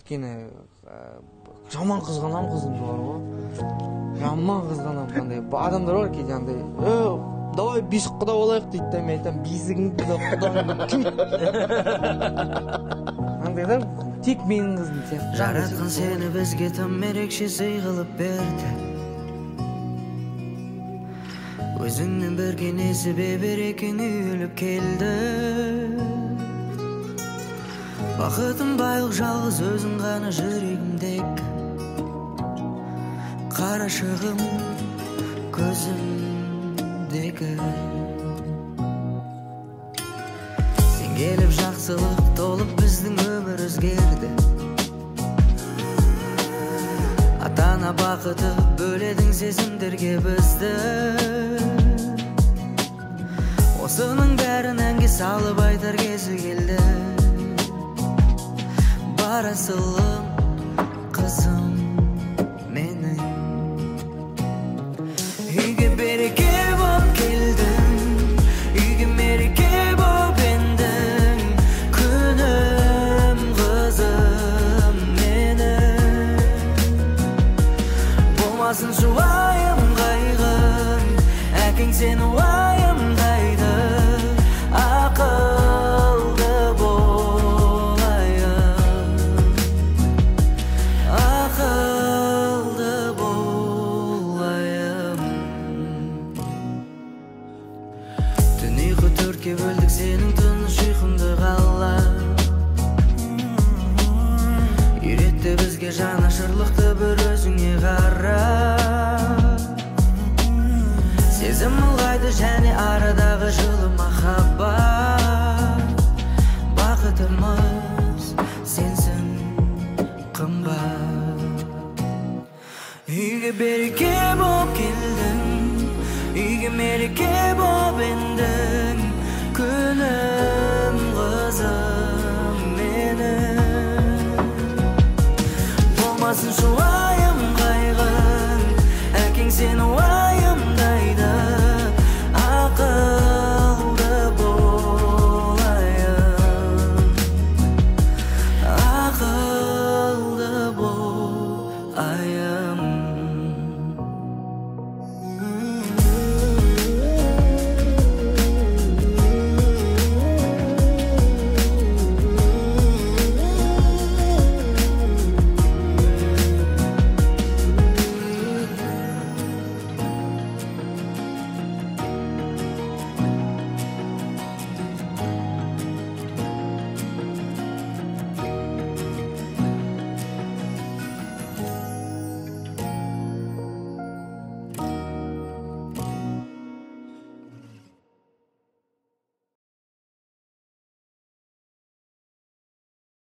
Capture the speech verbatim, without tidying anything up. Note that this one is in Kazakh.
кичкене жаман кызганам кызымды бар го. Жаман кызганам кандай. Адамдар бар кейде андай, "Э, давай биз куда болайык" дейт да, мен айтам, "Бизиңди да куда ким?" Андай да, тек менин кызым сияқты. Жараткан сени бизге тым эрекше сый кылып берди. Өзүңнүн берген эси беберекең үйүлүп келди. Бакытым байлык жалгыз өзүң гана жүрөгүмдеки. Карашыгым көзүмдеки. Сен келип жакшылык толуп биздин өмүр өзгерди. Ата-ана бакыты бөледиң сезимдерге бизди. Осунун бәрін әнге салып айтар кези келді. Барасылым қызым менің. Үйге береке боп келдің, үйге мереке боп ендің. Күнім қызым менің. Болмасын жуайым қайғым, әкең сені уайымдайды. Ақылды болайым, ақылды болайым. Түн ұйқы төртке бөлдік сенің тыныш ұйқыңды қалап. Үйретті бізге жанашырлықты бір өзіңе қарап. Сезім ұлғайды және арадағы жылы махаббат. Бақытымыз сенсің қымбат. Үйге береке боп келдің, үйге мереке боп ендің. Күнім қызым менің. Болмасын